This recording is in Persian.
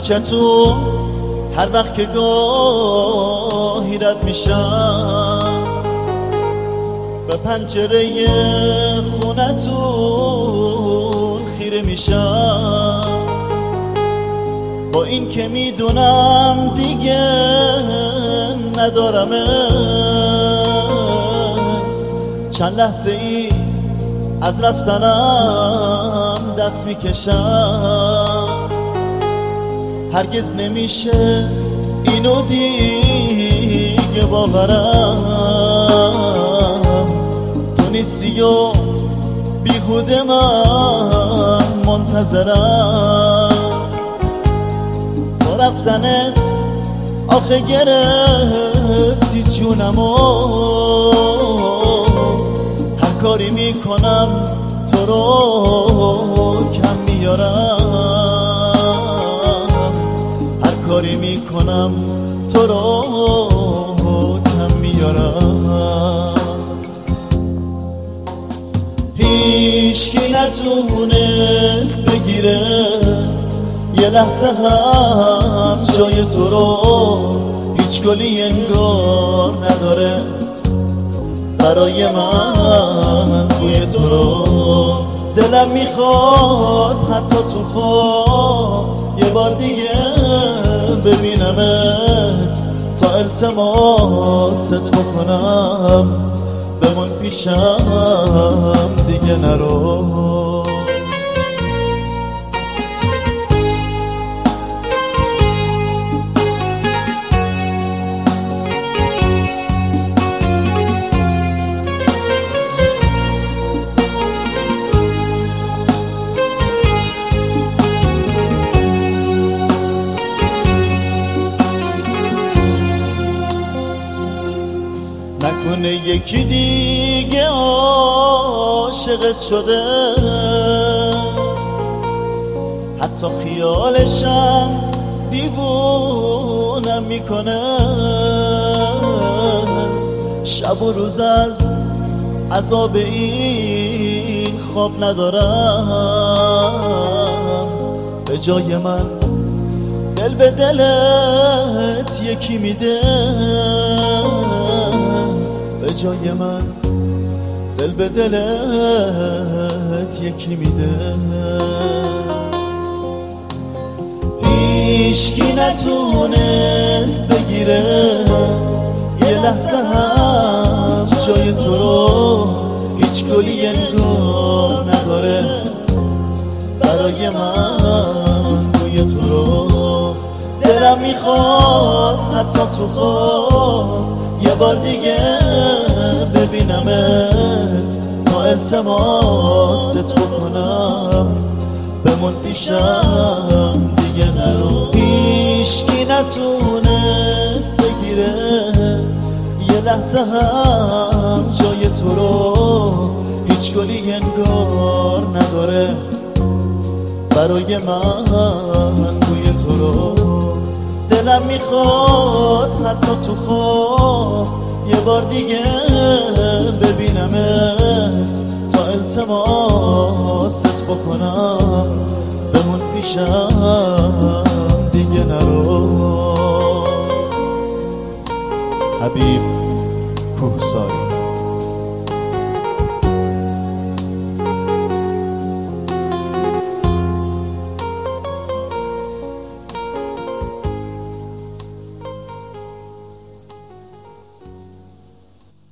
کوچتون هر وقت که گاهی رد میشم، به پنجره خونتون خیره میشم. با این که میدونم دیگه ندارمت، چند لحظه ای از رفتنم دست میکشم. هرگز نمیشه اینو دیگه باورم، تو نیستی و بیهوده من منتظرم. با رفتنت آخه گرفتی جونمو، هر کاری میکنم تو رو کم میارم، هر کاری میکنم تو رو کم میارم. هیچکی نتونست بگیره یه لحظه هم جای تو رو، هیچ گلی انگار نداره برای من بوی تو رو. دلم میخواد حتی تو خواب یه بار دیگه ببینمت، تا التماست بکنم بمون پیشم دیگه نرو. نکنه یکی دیگه عاشقت شده، حتی خیالشم دیوونم میکنه. شب و روز از عذاب این خواب ندارم، به جای من دل به دلت یکی میده، به جای من دل به دلت یکی میده. هیچکی نتونست بگیره یه لحظه هم جای تو رو، هیچ گلی انگار نداره برای من بوی تو رو. دلم میخواد حتی تو خواب یه بار دیگه ببینمت، تا التماست بکنم بمون پیشم دیگه نرو. هیچکی نتونست بگیره یه لحظه هم جای تو رو، هیچ گلی انگار نداره برای من بوی تو رو. دلم میخواد حتی تو خواب یه بار دیگه ببینمت، تا التماست بکنم بمون پیشم دیگه نرو. حبیب کوهساری.